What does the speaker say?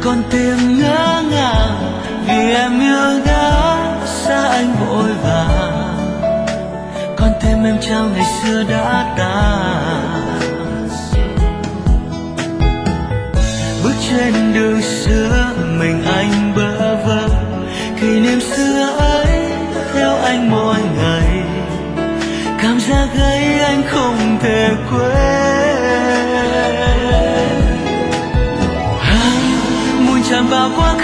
con tim ngỡ ngàng vì em yêu đã xa anh vội vàng. Con tim em trao ngày xưa đã tan. Bước trên đường xưa mình anh bơ vơ, kỷ niệm xưa ấy theo anh mỗi ngày. Cảm giác ấy anh không thể quên. Muốn tràn vào con